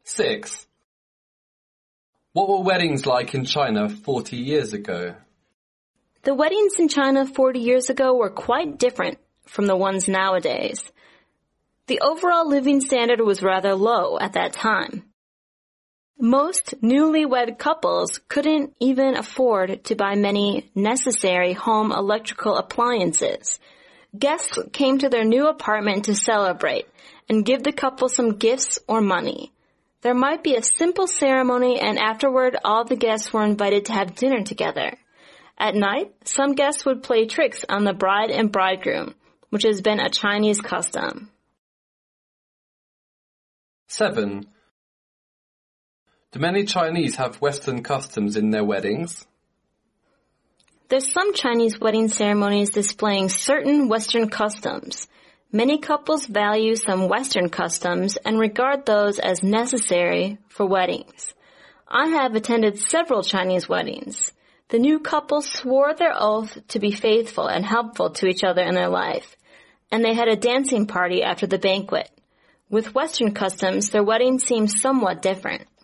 6. What were weddings like in China 40 years ago? The weddings in China 40 years ago were quite different from the ones nowadays. The overall living standard was rather low at that time. Most newlywed couples couldn't even afford to buy many necessary home electrical appliances. Guests came to their new apartment to celebrate and give the couple some gifts or money. There might be a simple ceremony, and afterward all the guests were invited to have dinner together. At night, some guests would play tricks on the bride and bridegroom, which has been a Chinese custom. 7. Do many Chinese have Western customs in their weddings? There's some Chinese wedding ceremonies displaying certain Western customs. Many couples value some Western customs and regard those as necessary for weddings. I have attended several Chinese weddings. The new couple swore their oath to be faithful and helpful to each other in their life, and they had a dancing party after the banquet. With Western customs, their wedding seems somewhat different.